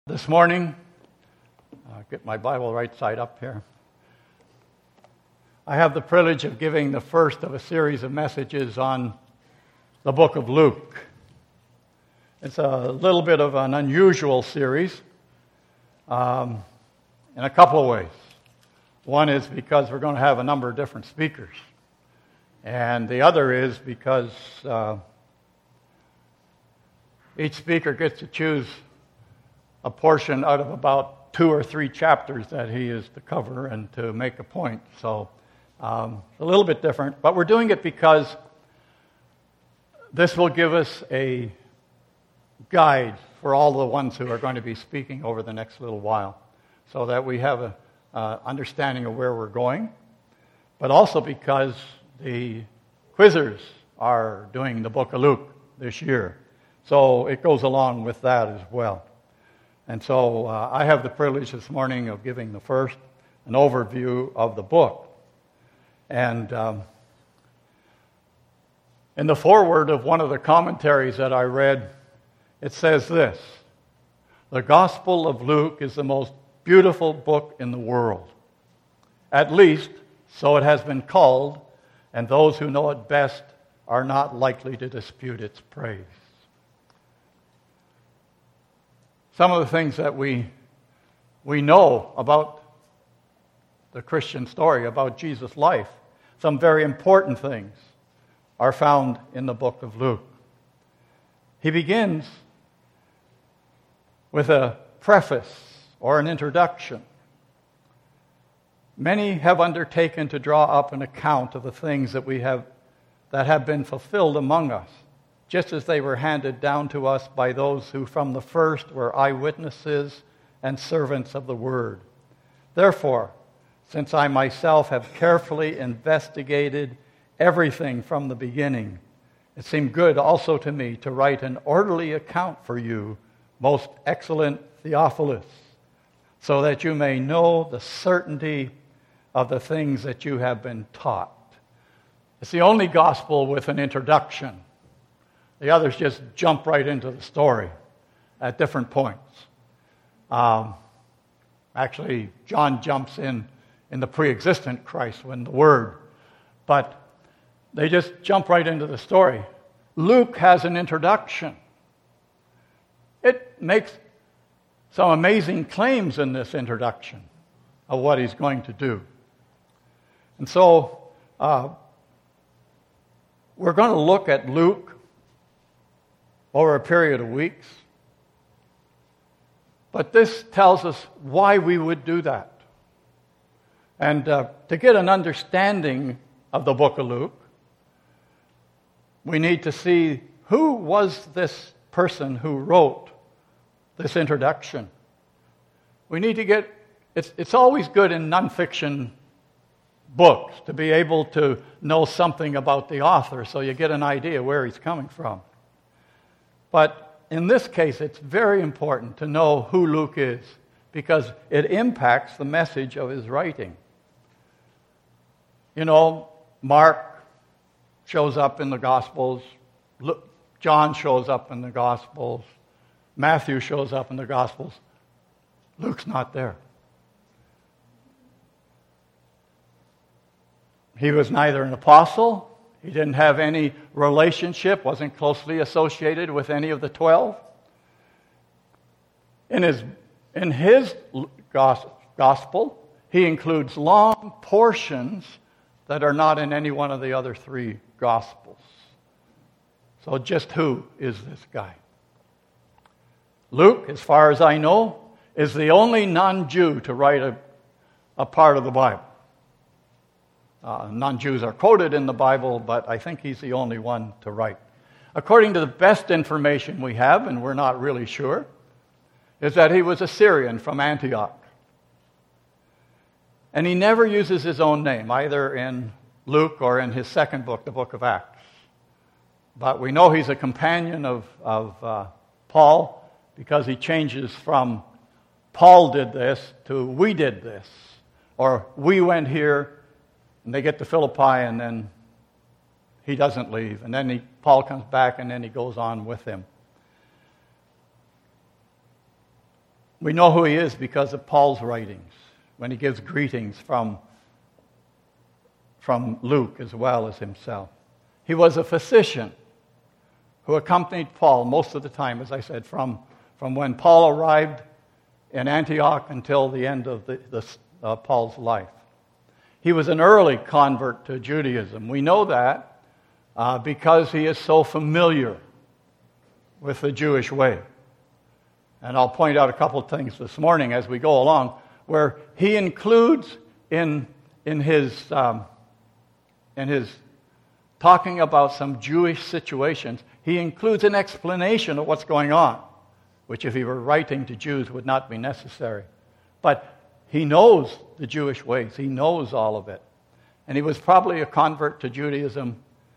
This morning, get my Bible right side up here. I have the privilege of giving the first of a series of messages on the book of Luke. It's a little bit of an unusual series in a couple of ways. One is because we're going to have a number of different speakers. And the other is because each speaker gets to choose a portion out of about 2 or 3 chapters that he is to cover and to make a point. So a little bit different, but we're doing it because this will give us a guide for all the ones who are going to be speaking over the next little while, so that we have an understanding of where we're going, but also because the quizzers are doing the book of Luke this year. So it goes along with that as well. And so I have the privilege this morning of giving the first an overview of the book. And in the foreword of one of the commentaries that I read, it says this: "The Gospel of Luke is the most beautiful book in the world. At least, so it has been called, and those who know it best are not likely to dispute its praise." Some of the things that we know about the Christian story, about Jesus' life, some very important things, are found in the book of Luke. He begins with a preface or an introduction. Many have undertaken to draw up an account of the things that have been fulfilled among us, just as they were handed down to us by those who from the first were eyewitnesses and servants of the word. Therefore, since I myself have carefully investigated everything from the beginning, it seemed good also to me to write an orderly account for you, most excellent Theophilus, so that you may know the certainty of the things that you have been taught. It's the only gospel with an introduction. The others just jump right into the story at different points. Actually, John jumps in the pre-existent Christ when the Word. But they just jump right into the story. Luke has an introduction. It makes some amazing claims in this introduction of what he's going to do. And so we're going to look at Luke over a period of weeks. But this tells us why we would do that. And to get an understanding of the book of Luke, we need to see who was this person who wrote this introduction. We need to get, it's always good in nonfiction books to be able to know something about the author so you get an idea where he's coming from. But in this case, it's very important to know who Luke is, because it impacts the message of his writing. You know, Mark shows up in the Gospels, John shows up in the Gospels, Matthew shows up in the Gospels. Luke's not there. He was neither an apostle. He didn't have any relationship, wasn't closely associated with any of the 12. In his gospel, he includes long portions that are not in any one of the other 3 gospels. So just who is this guy? Luke, as far as I know, is the only non-Jew to write a part of the Bible. Non-Jews are quoted in the Bible, but I think he's the only one to write. According to the best information we have, and we're not really sure, is that he was a Syrian from Antioch. And he never uses his own name, either in Luke or in his second book, the book of Acts. But we know he's a companion of Paul, because he changes from Paul did this to we did this, or we went here. And they get to Philippi, and then he doesn't leave. And then Paul comes back, and then he goes on with him. We know who he is because of Paul's writings, when he gives greetings from Luke as well as himself. He was a physician who accompanied Paul most of the time, as I said, from when Paul arrived in Antioch until the end of Paul's life. He was an early convert to Judaism. We know that because he is so familiar with the Jewish way. And I'll point out a couple of things this morning as we go along, where he includes in his talking about some Jewish situations, he includes an explanation of what's going on, which if he were writing to Jews would not be necessary. But he knows the Jewish ways. He knows all of it. And he was probably a convert to Judaism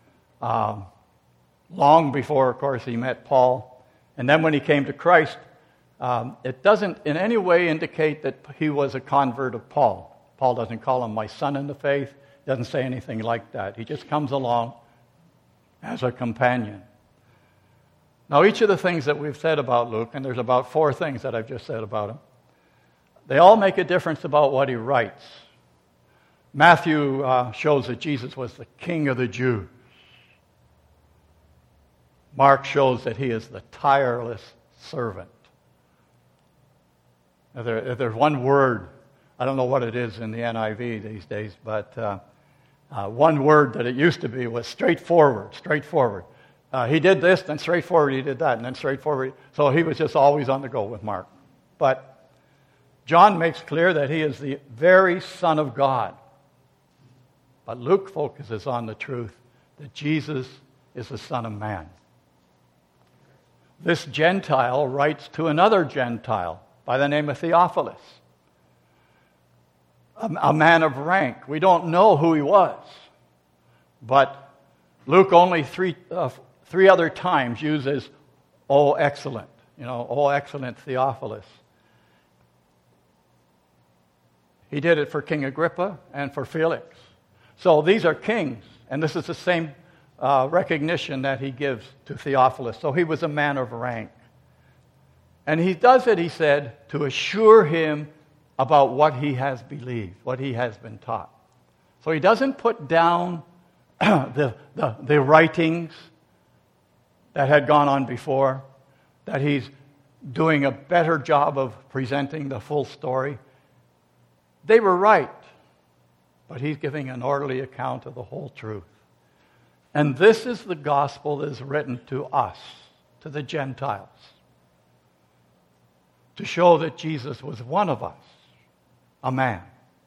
long before, of course, he met Paul. And then when he came to Christ, it doesn't in any way indicate that he was a convert of Paul. Paul doesn't call him my son in the faith. He doesn't say anything like that. He just comes along as a companion. Now, each of the things that we've said about Luke, and there's about 4 things that I've just said about him, they all make a difference about what he writes. Matthew shows that Jesus was the King of the Jews. Mark shows that he is the tireless servant. If there's one word, I don't know what it is in the NIV these days, but one word that it used to be was straightforward. He did this, then straightforward he did that, and then straightforward. So he was just always on the go with Mark. But John makes clear that he is the very Son of God. But Luke focuses on the truth that Jesus is the Son of Man. This Gentile writes to another Gentile by the name of Theophilus, a man of rank. We don't know who he was, but Luke only three other times uses, "Oh, excellent," "Oh, excellent Theophilus." He did it for King Agrippa and for Felix. So these are kings, and this is the same recognition that he gives to Theophilus. So he was a man of rank. And he does it, he said, to assure him about what he has believed, what he has been taught. So he doesn't put down the writings that had gone on before, that he's doing a better job of presenting the full story. They were right, but he's giving an orderly account of the whole truth. And this is the gospel that is written to us, to the Gentiles, to show that Jesus was one of us, a man.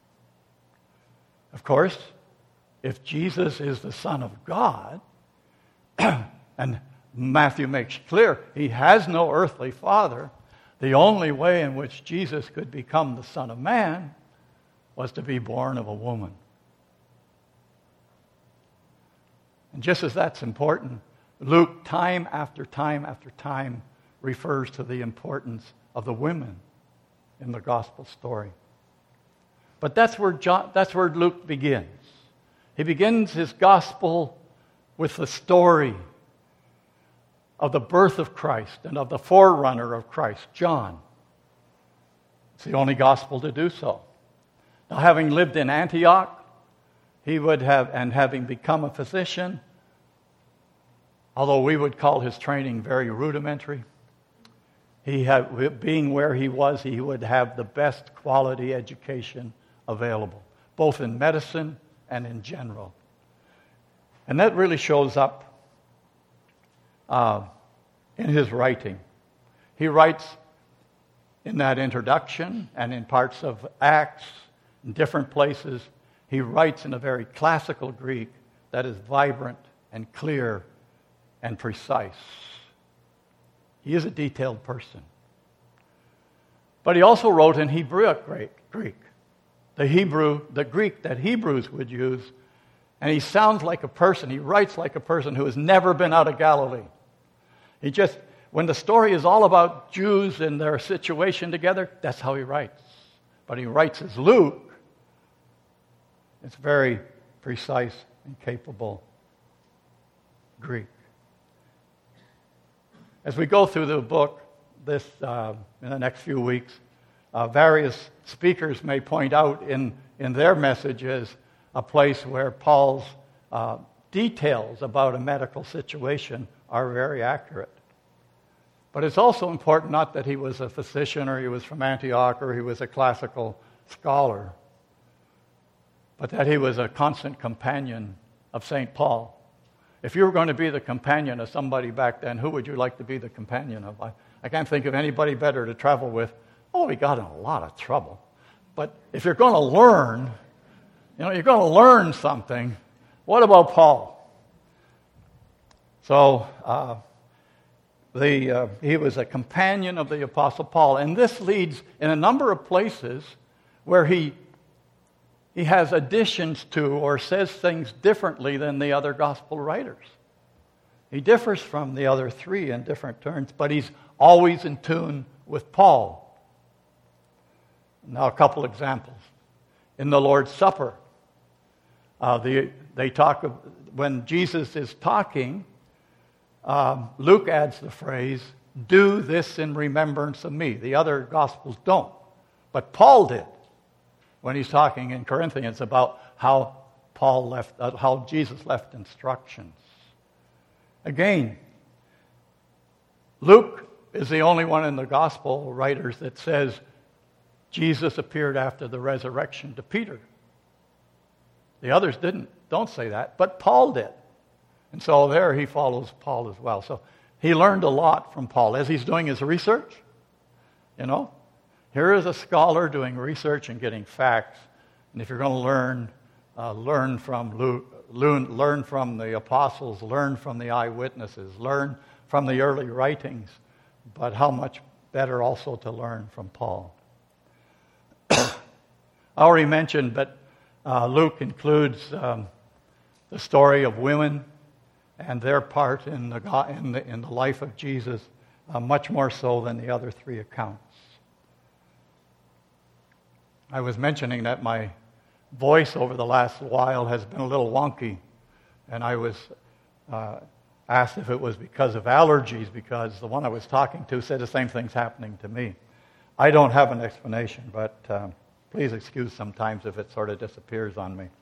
Of course, if Jesus is the Son of God, and Matthew makes clear he has no earthly father, the only way in which Jesus could become the Son of Man was to be born of a woman. And just as that's important, Luke time after time after time refers to the importance of the women in the gospel story. But that's where Luke begins. He begins his gospel with the story of the birth of Christ and of the forerunner of Christ, John. It's the only gospel to do so. Now, having lived in Antioch, and having become a physician, although we would call his training very rudimentary, being where he was, he would have the best quality education available, both in medicine and in general. And that really shows up in his writing. He writes in that introduction and in parts of Acts, in different places, he writes in a very classical Greek that is vibrant and clear and precise. He is a detailed person. But he also wrote in Hebrew Greek, the Greek that Hebrews would use, and he sounds like a person, he writes like a person who has never been out of Galilee. When the story is all about Jews and their situation together, that's how he writes. But he writes as Luke. It's very precise and capable Greek. As we go through the book in the next few weeks, various speakers may point out in their messages a place where Paul's details about a medical situation are very accurate. But it's also important not that he was a physician or he was from Antioch or he was a classical scholar, but that he was a constant companion of St. Paul. If you were going to be the companion of somebody back then, who would you like to be the companion of? I can't think of anybody better to travel with. Oh, he got in a lot of trouble. But if you're going to learn, you're going to learn something. What about Paul? So he was a companion of the Apostle Paul. And this leads in a number of places where he has additions to or says things differently than the other gospel writers. He differs from the other three in different terms, but he's always in tune with Paul. Now, a couple examples. In the Lord's Supper, they talk of, when Jesus is talking, Luke adds the phrase, "Do this in remembrance of me." The other Gospels don't, but Paul did when he's talking in Corinthians about how Jesus left instructions. Again, Luke is the only one in the Gospel writers that says Jesus appeared after the resurrection to Peter. The others don't say that, but Paul did. And so there he follows Paul as well. So he learned a lot from Paul as he's doing his research. Here is a scholar doing research and getting facts. And if you're going to learn from Luke, learn from the apostles, learn from the eyewitnesses, learn from the early writings. But how much better also to learn from Paul. I already mentioned, but Luke includes the story of women and their part in the life of Jesus, much more so than the other three accounts. I was mentioning that my voice over the last while has been a little wonky, and I was asked if it was because of allergies, because the one I was talking to said the same thing's happening to me. I don't have an explanation, but please excuse sometimes if it sort of disappears on me.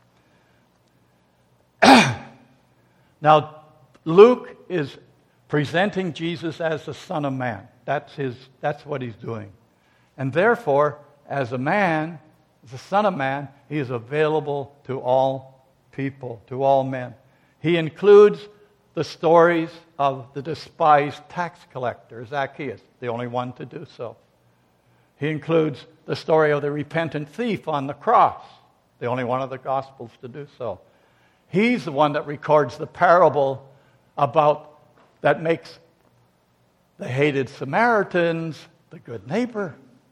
Now, Luke is presenting Jesus as the Son of Man. That's what he's doing. And therefore, as a man, as the Son of Man, he is available to all people, to all men. He includes the stories of the despised tax collector, Zacchaeus, the only one to do so. He includes the story of the repentant thief on the cross, the only one of the Gospels to do so. He's the one that records the parable that makes the hated Samaritans the good neighbor.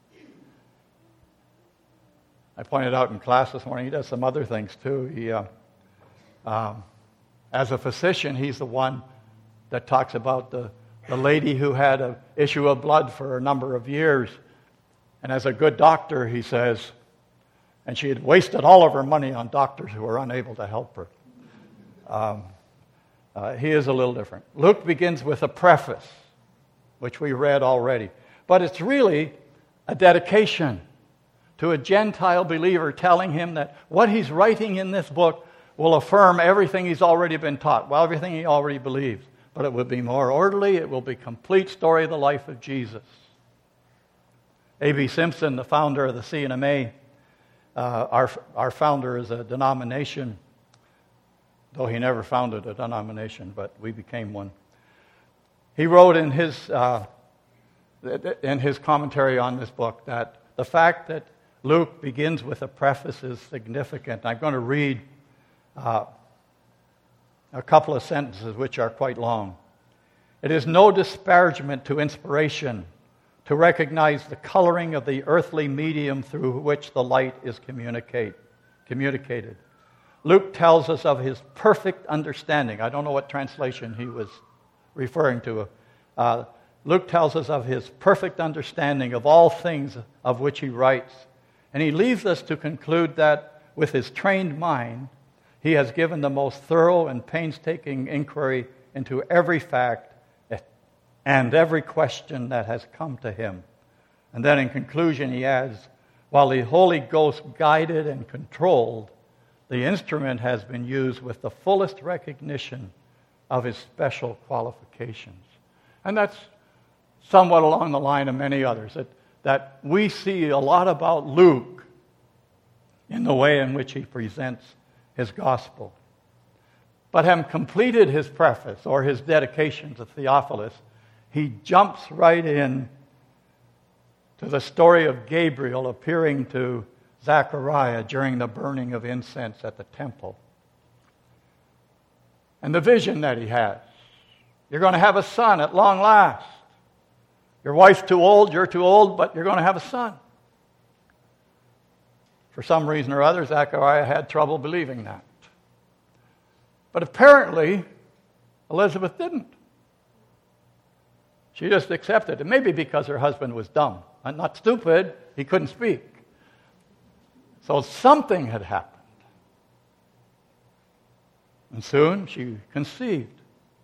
I pointed out in class this morning, he does some other things too. He, as a physician, he's the one that talks about the lady who had an issue of blood for a number of years. And as a good doctor, he says, and she had wasted all of her money on doctors who were unable to help her. He is a little different. Luke begins with a preface, which we read already. But it's really a dedication to a Gentile believer, telling him that what he's writing in this book will affirm everything he's already been taught, everything he already believes. But it will be more orderly. It will be a complete story of the life of Jesus. A.B. Simpson, the founder of the C&MA, our founder is a denomination, though he never founded a denomination, but we became one. He wrote in his commentary on this book that the fact that Luke begins with a preface is significant. I'm going to read a couple of sentences which are quite long. It is no disparagement to inspiration to recognize the coloring of the earthly medium through which the light is communicated. Luke tells us of his perfect understanding. I don't know what translation he was referring to. Luke tells us of his perfect understanding of all things of which he writes. And he leaves us to conclude that with his trained mind, he has given the most thorough and painstaking inquiry into every fact and every question that has come to him. And then in conclusion he adds, while the Holy Ghost guided and controlled, the instrument has been used with the fullest recognition of his special qualifications. And that's somewhat along the line of many others, that we see a lot about Luke in the way in which he presents his gospel. But having completed his preface or his dedication to Theophilus, he jumps right in to the story of Gabriel appearing to Zechariah during the burning of incense at the temple. And the vision that he has. You're going to have a son at long last. Your wife's too old, you're too old, but you're going to have a son. For some reason or other, Zechariah had trouble believing that. But apparently, Elizabeth didn't. She just accepted it. Maybe because her husband was dumb. Not stupid, he couldn't speak. So something had happened. And soon she conceived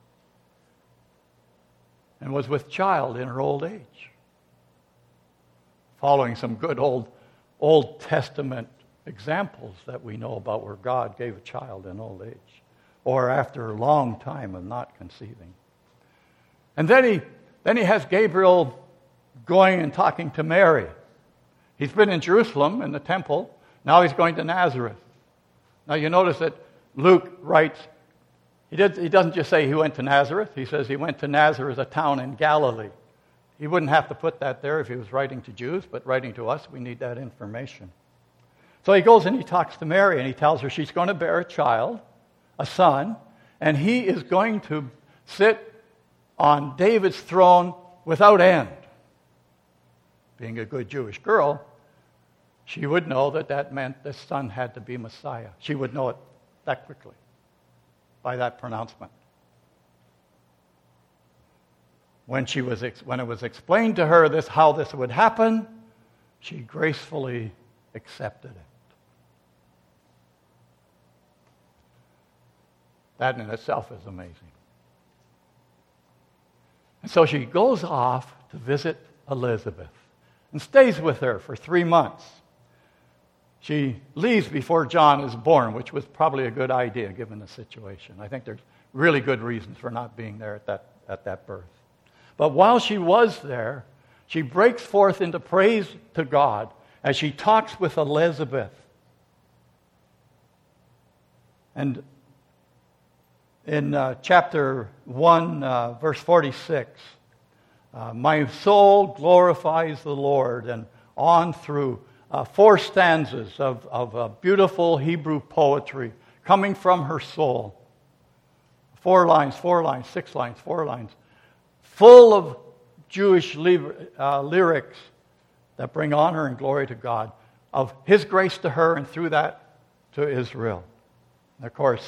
and was with child in her old age, following some good Old Testament examples that we know about where God gave a child in old age, or after a long time of not conceiving. And then he has Gabriel going and talking to Mary. He's been in Jerusalem in the temple. Now he's going to Nazareth. Now you notice that Luke writes, he doesn't just say he went to Nazareth. He says he went to Nazareth, a town in Galilee. He wouldn't have to put that there if he was writing to Jews, but writing to us, we need that information. So he goes and he talks to Mary, and he tells her she's going to bear a child, a son, and he is going to sit on David's throne without end. Being a good Jewish girl, she would know that meant this son had to be Messiah. She would know it that quickly by that pronouncement. When it was explained to her how this would happen, she gracefully accepted it. That in itself is amazing. And so she goes off to visit Elizabeth and stays with her for 3 months. She leaves before John is born, which was probably a good idea given the situation. I think there's really good reasons for not being there at that birth. But while she was there, she breaks forth into praise to God as she talks with Elizabeth. And in chapter 1, verse 46, my soul glorifies the Lord, and on through 4 stanzas of beautiful Hebrew poetry coming from her soul. 4 lines, 6 lines, 4 lines, full of Jewish lyrics that bring honor and glory to God, of His grace to her and through that to Israel. And of course,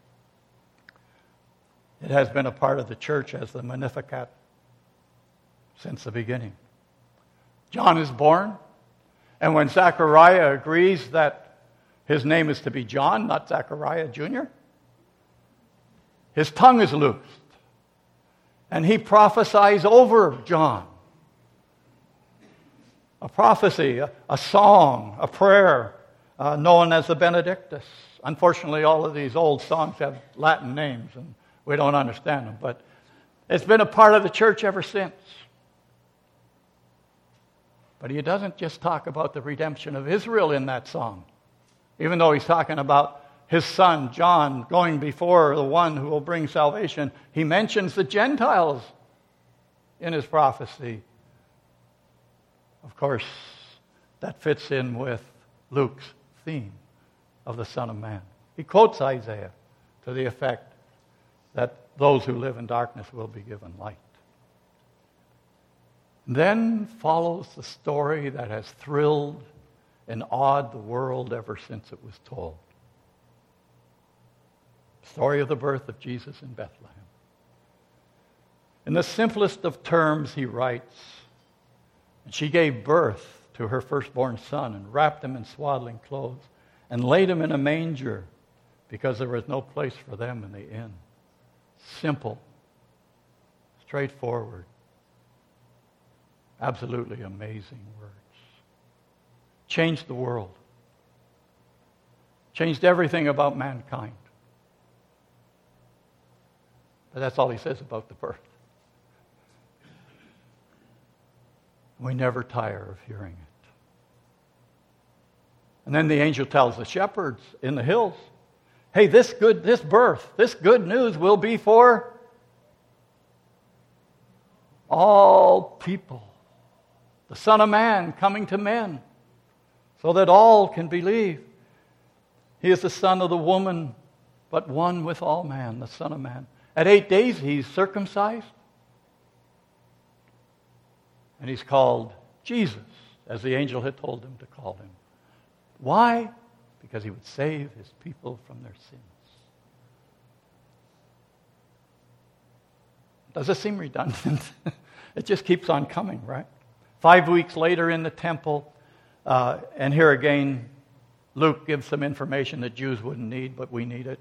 it has been a part of the church as the Magnificat since the beginning. John is born, and when Zechariah agrees that his name is to be John, not Zechariah Jr., his tongue is loosed, and he prophesies over John. A prophecy, a song, a prayer known as the Benedictus. Unfortunately, all of these old songs have Latin names, and we don't understand them, but it's been a part of the church ever since. But he doesn't just talk about the redemption of Israel in that song, even though he's talking about his son, John, going before the one who will bring salvation. He mentions the Gentiles in his prophecy. Of course, that fits in with Luke's theme of the Son of Man. He quotes Isaiah to the effect that those who live in darkness will be given light. Then follows the story that has thrilled and awed the world ever since it was told. The story of the birth of Jesus in Bethlehem. In the simplest of terms, he writes, "And she gave birth to her firstborn son and wrapped him in swaddling clothes and laid him in a manger because there was no place for them in the inn." Simple, straightforward. Absolutely amazing words. Changed the world. Changed everything about mankind. But that's all he says about the birth. We never tire of hearing it. And then the angel tells the shepherds in the hills, hey, this birth, this good news will be for all people. The Son of Man coming to men, so that all can believe. He is the son of the woman, but one with all man, the Son of Man. At 8 days he's circumcised. And he's called Jesus, as the angel had told him to call him. Why? Because he would save his people from their sins. Does it seem redundant? It just keeps on coming, right? 5 weeks later in the temple, and here again, Luke gives some information that Jews wouldn't need, but we need it.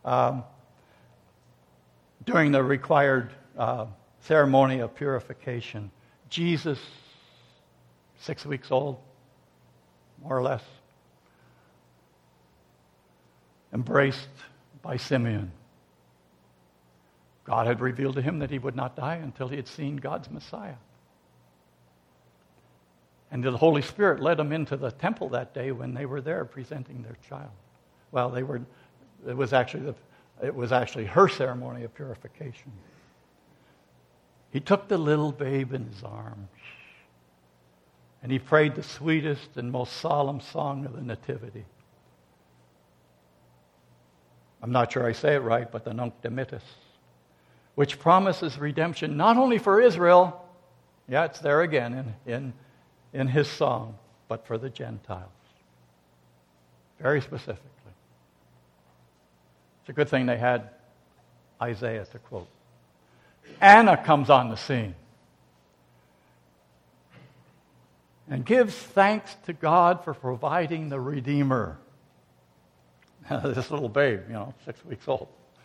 During the required ceremony of purification, Jesus, 6 weeks old, more or less, embraced by Simeon. God had revealed to him that he would not die until he had seen God's Messiah. And the Holy Spirit led them into the temple that day when they were there presenting their child. Well, it was actually her ceremony of purification. He took the little babe in his arms, and he prayed the sweetest and most solemn song of the Nativity. I'm not sure I say it right, but the Nunc Dimittis, which promises redemption not only for Israel, yeah, it's there again in his song, but for the Gentiles. Very specifically. It's a good thing they had Isaiah to quote. Anna comes on the scene and gives thanks to God for providing the Redeemer. This little babe, 6 weeks old.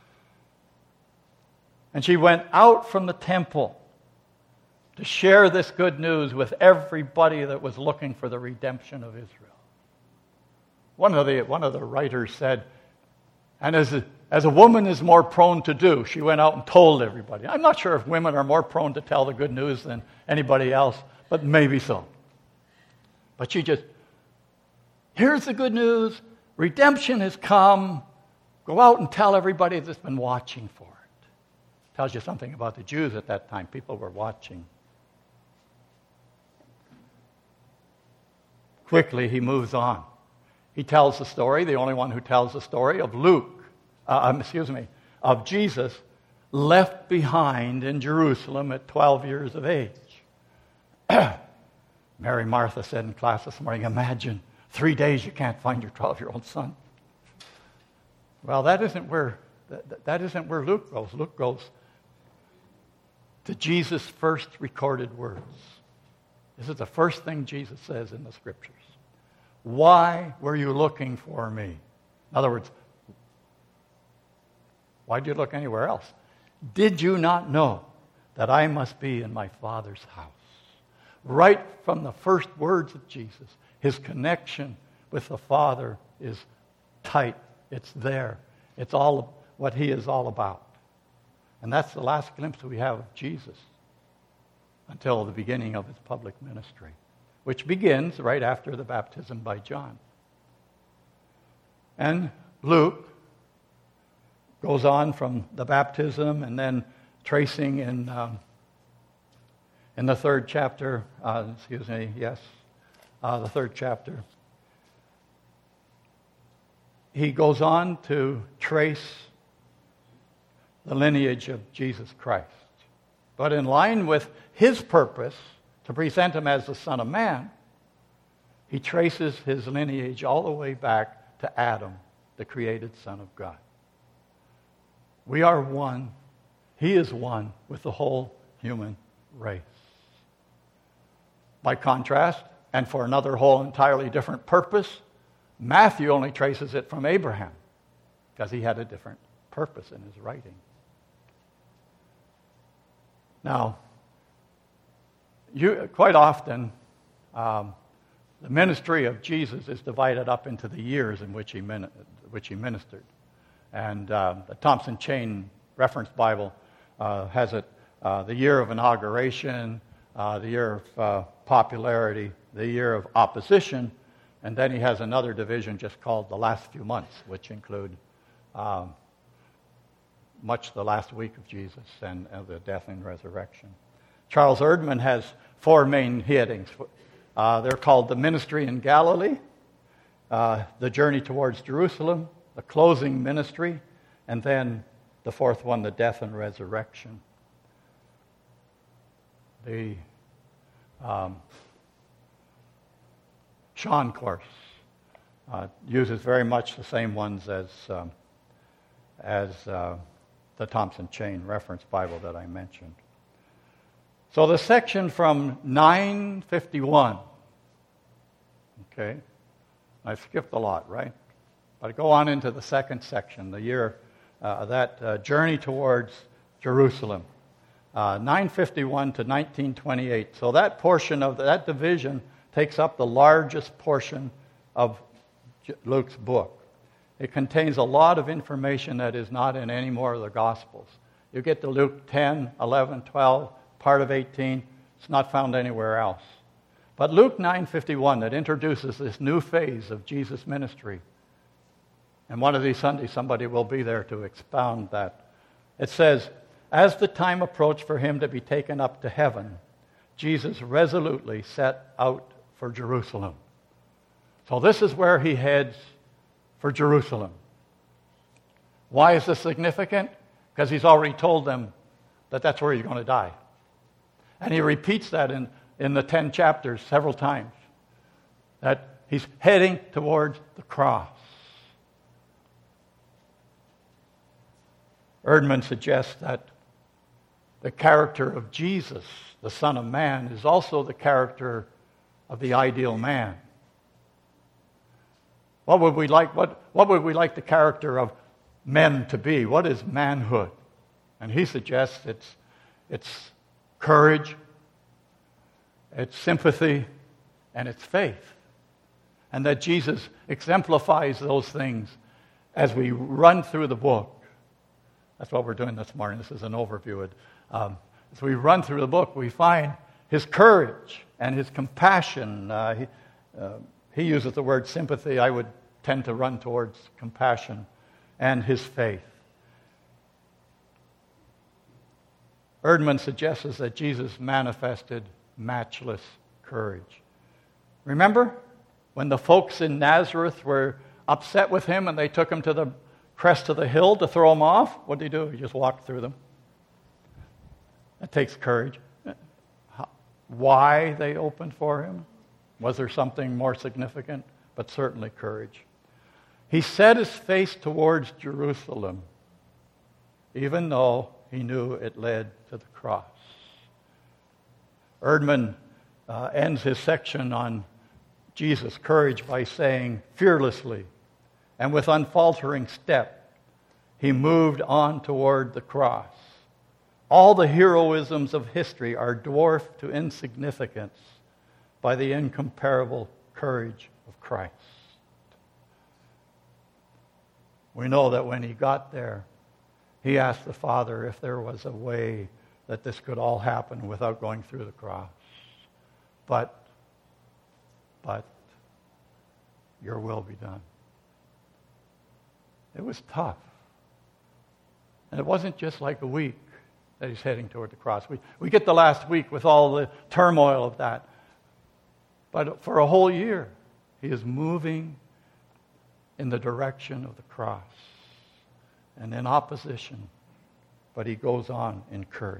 And she went out from the temple to share this good news with everybody that was looking for the redemption of Israel. One of the writers said, and as a woman is more prone to do, she went out and told everybody. I'm not sure if women are more prone to tell the good news than anybody else, but maybe so. But she just, here's the good news, redemption has come, go out and tell everybody that's been watching for it. Tells you something about the Jews at that time. People were watching. Quickly, he moves on. He tells the story, the only one who tells the story of of Jesus left behind in Jerusalem at 12 years of age. Mary Martha said in class this morning, imagine 3 days you can't find your 12-year-old son. Well, that isn't where Luke goes. Luke goes to Jesus' first recorded words. This is the first thing Jesus says in the Scriptures. Why were you looking for me? In other words, why did you look anywhere else? Did you not know that I must be in my Father's house? Right from the first words of Jesus, his connection with the Father is tight. It's there. It's all what he is all about. And that's the last glimpse we have of Jesus until the beginning of his public ministry, which begins right after the baptism by John. And Luke goes on from the baptism and then tracing in the third chapter, the third chapter, he goes on to trace the lineage of Jesus Christ. But in line with his purpose to present him as the Son of Man, he traces his lineage all the way back to Adam, the created Son of God. We are one. He is one with the whole human race. By contrast, and for another whole entirely different purpose, Matthew only traces it from Abraham because he had a different purpose in his writing. Now, quite often, the ministry of Jesus is divided up into the years in which he ministered. And the Thompson Chain Reference Bible has it the year of inauguration, the year of popularity, the year of opposition, and then he has another division just called the last few months, which include much the last week of Jesus and the death and resurrection. Charles Erdman has 4 main headings. They're called the ministry in Galilee, the journey towards Jerusalem, the closing ministry, and then the 4th one, the death and resurrection. The Sean course uses very much the same ones as the Thompson Chain Reference Bible that I mentioned. So the section from 951, okay, I skipped a lot, right? But I go on into the second section, the year, journey towards Jerusalem, 951 to 1928. So that portion of that division takes up the largest portion of Luke's book. It contains a lot of information that is not in any more of the Gospels. You get to Luke 10, 11, 12, part of 18. It's not found anywhere else. But Luke 9:51, that introduces this new phase of Jesus' ministry. And one of these Sundays, somebody will be there to expound that. It says, as the time approached for him to be taken up to heaven, Jesus resolutely set out for Jerusalem. So this is where he heads for Jerusalem. Why is this significant? Because he's already told them that that's where he's going to die. And he repeats that in the 10 chapters several times, that he's heading towards the cross. Erdman suggests that the character of Jesus, the Son of Man, is also the character of the ideal man. What would we like the character of men to be? What is manhood? And he suggests it's courage, it's sympathy, and it's faith. And that Jesus exemplifies those things as we run through the book. That's what we're doing this morning. This is an overview. As we run through the book, we find his courage and his compassion. He uses the word sympathy. I would tend to run towards compassion, and his faith. Erdman suggests that Jesus manifested matchless courage. Remember when the folks in Nazareth were upset with him and they took him to the crest of the hill to throw him off? What did he do? He just walked through them. That takes courage. Why they opened for him? Was there something more significant? But certainly courage. He set his face towards Jerusalem, even though he knew it led to the cross. Erdman ends his section on Jesus' courage by saying, fearlessly and with unfaltering step, he moved on toward the cross. All the heroisms of history are dwarfed to insignificance by the incomparable courage of Christ. We know that when he got there, he asked the Father if there was a way that this could all happen without going through the cross. But your will be done. It was tough. And it wasn't just like a week that he's heading toward the cross. We get the last week with all the turmoil of that. But for a whole year, he is moving in the direction of the cross and in opposition, but he goes on in courage.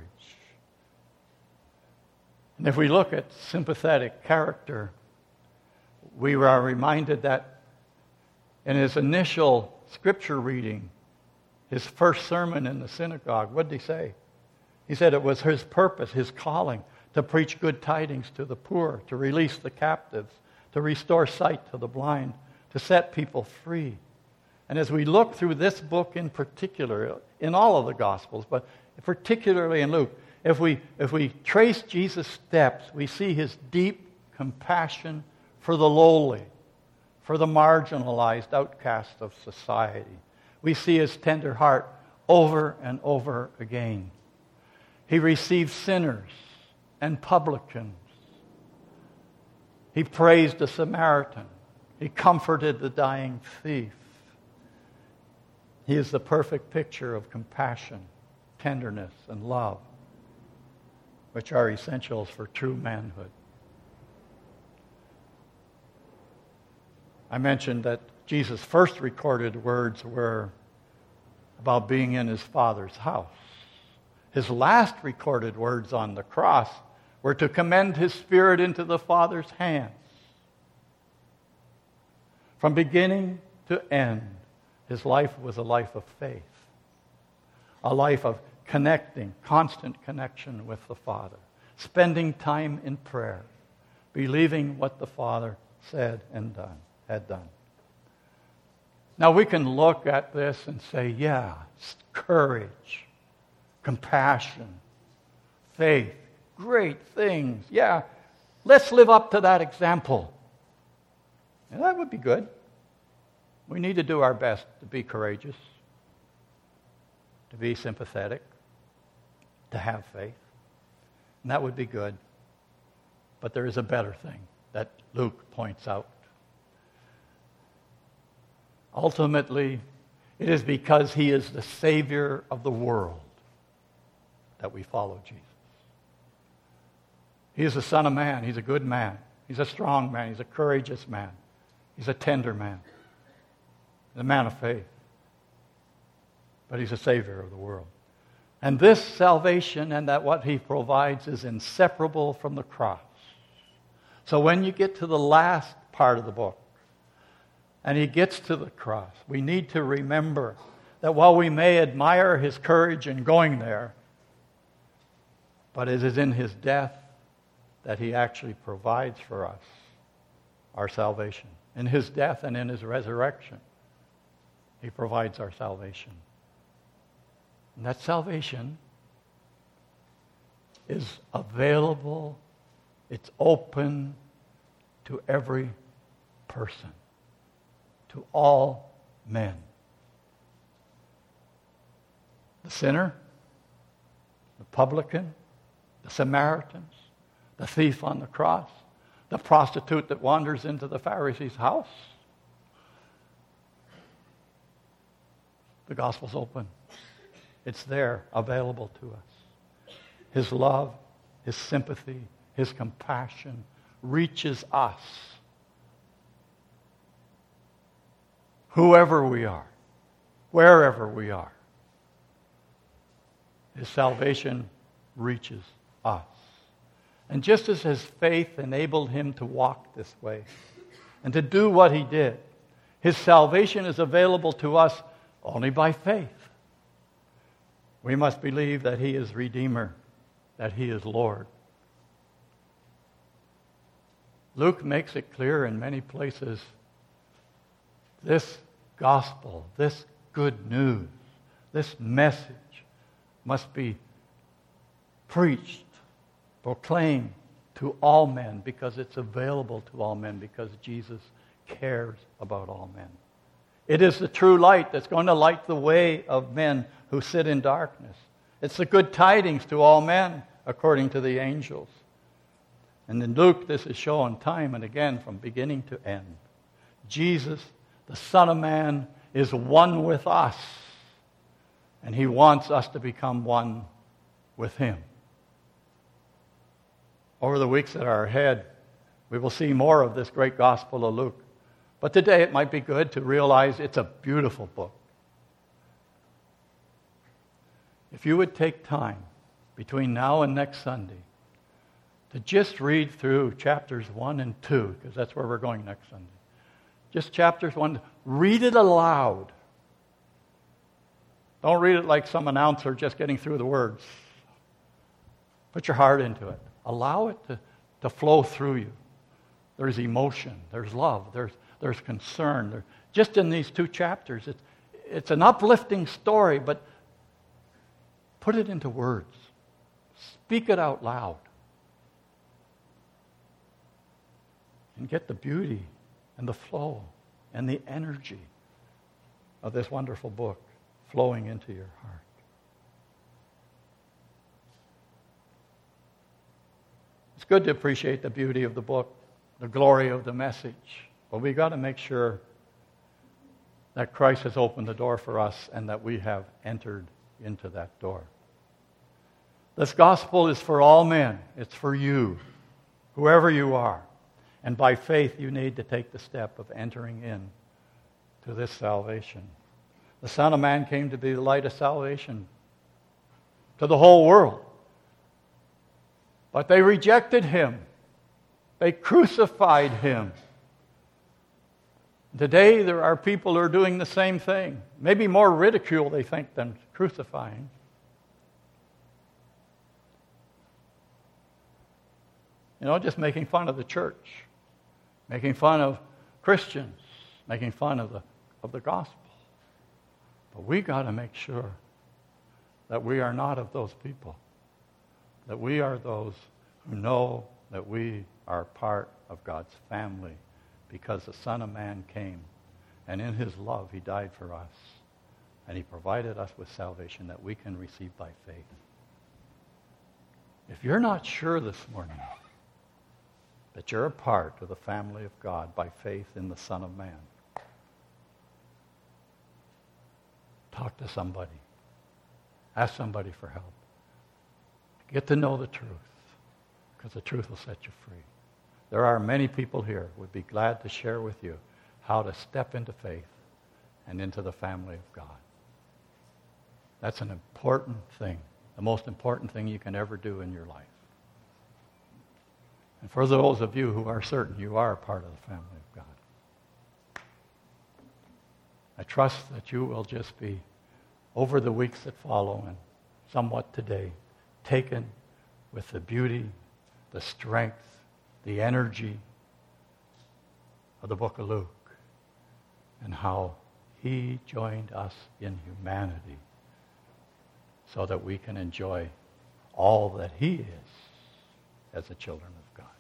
And if we look at sympathetic character, we are reminded that in his initial scripture reading, his first sermon in the synagogue, what did he say? He said it was his purpose, his calling, to preach good tidings to the poor, to release the captives, to restore sight to the blind, to set people free. And as we look through this book in particular, in all of the Gospels, but particularly in Luke, if we trace Jesus' steps, we see his deep compassion for the lowly, for the marginalized outcast of society. We see his tender heart over and over again. He received sinners and publicans. He praised the Samaritan. He comforted the dying thief. He is the perfect picture of compassion, tenderness, and love, which are essentials for true manhood. I mentioned that Jesus' first recorded words were about being in his Father's house. His last recorded words on the cross were to commend his Spirit into the Father's hands. From beginning to end, his life was a life of faith, a life of connecting, constant connection with the Father, spending time in prayer, believing what the Father said and had done. Now we can look at this and say, yeah, courage, compassion, faith, great things. Yeah, let's live up to that example. And that would be good. We need to do our best to be courageous, to be sympathetic, to have faith. And that would be good. But there is a better thing that Luke points out. Ultimately, it is because he is the Savior of the world that we follow Jesus. He is the Son of Man. He's a good man. He's a strong man. He's a courageous man. He's a tender man. He's a man of faith. But he's a Savior of the world. And this salvation and that what he provides is inseparable from the cross. So when you get to the last part of the book, and he gets to the cross, we need to remember that while we may admire his courage in going there, but it is in his death that he actually provides for us our salvation. In his death and in his resurrection, he provides our salvation. And that salvation is available, it's open to every person, to all men. The sinner, the publican, the Samaritans, the thief on the cross, the prostitute that wanders into the Pharisee's house. The gospel's open. It's there, available to us. His love, his sympathy, his compassion reaches us. Whoever we are, wherever we are, his salvation reaches us. And just as his faith enabled him to walk this way and to do what he did, his salvation is available to us only by faith. We must believe that he is Redeemer, that he is Lord. Luke makes it clear in many places, this gospel, this good news, this message must be preached, proclaimed to all men because it's available to all men because Jesus cares about all men. It is the true light that's going to light the way of men who sit in darkness. It's the good tidings to all men, according to the angels. And in Luke, this is shown time and again from beginning to end. Jesus, the Son of Man, is one with us, and he wants us to become one with him. Over the weeks that are ahead, we will see more of this great gospel of Luke. But today it might be good to realize it's a beautiful book. If you would take time between now and next Sunday to just read through chapters 1 and 2, because that's where we're going next Sunday. Just chapters 1. Read it aloud. Don't read it like some announcer just getting through the words. Put your heart into it. Allow it to flow through you. There's emotion. There's love. There's concern. Just in these 2 chapters, it's an uplifting story, but put it into words. Speak it out loud. And get the beauty and the flow and the energy of this wonderful book flowing into your heart. It's good to appreciate the beauty of the book, the glory of the message, but we've got to make sure that Christ has opened the door for us and that we have entered into that door. This gospel is for all men. It's for you, whoever you are. And by faith, you need to take the step of entering in to this salvation. The Son of Man came to be the light of salvation to the whole world. But they rejected him. They crucified him. Today, there are people who are doing the same thing. Maybe more ridicule, they think, than crucifying. Just making fun of the church, making fun of Christians, making fun of the gospel. But we got to make sure that we are not of those people, that we are those who know that we are part of God's family because the Son of Man came, and in his love he died for us, and he provided us with salvation that we can receive by faith. If you're not sure this morning that you're a part of the family of God by faith in the Son of Man, talk to somebody. Ask somebody for help. Get to know the truth, because the truth will set you free. There are many people here who would be glad to share with you how to step into faith and into the family of God. That's an important thing, the most important thing you can ever do in your life. And for those of you who are certain you are a part of the family of God, I trust that you will just be, over the weeks that follow and somewhat today, taken with the beauty, the strength, the energy of the book of Luke and how he joined us in humanity so that we can enjoy all that he is as the children of God.